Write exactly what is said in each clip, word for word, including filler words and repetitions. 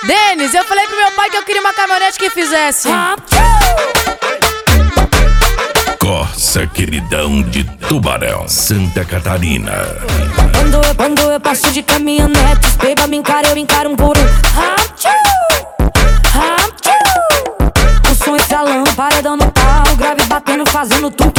Denis, eu falei pro meu pai que eu queria uma caminhonete que fizesse Corsa Queridão de Tubarão, Santa Catarina. Quando eu, quando eu passo de caminhonete, os peba me encaram, eu encaro um por um. O som estralando, paredão no pau, grave batendo, fazendo tudo.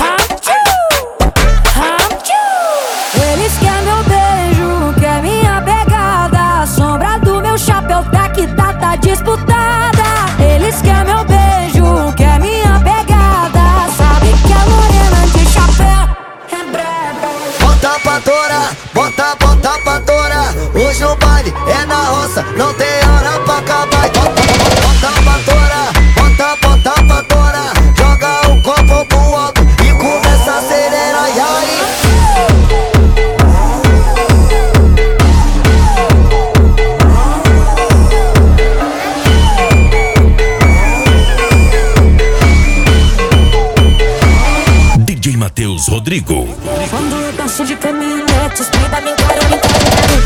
Eles querem meu beijo, quer minha pegada. A sombra do meu chapéu tá que tá, tá disputada. Eles querem meu beijo, quer minha pegada. Sabe que a morena de chapéu é braba. Bota pra torar, bota, bota pra torar. Hoje o baile é na roça, não tem hora pra acabar. Bota, bota pra torar, bota, bota pra torar. Joga o copo pro alto e começa a acelerar. E aí? D J Matheus Rodrigo. Quando eu passo de caminhonete, os peba me encaram, me encaram.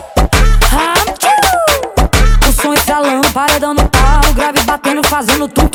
O som estralando, paredão no pau, grave batendo, fazendo tudo.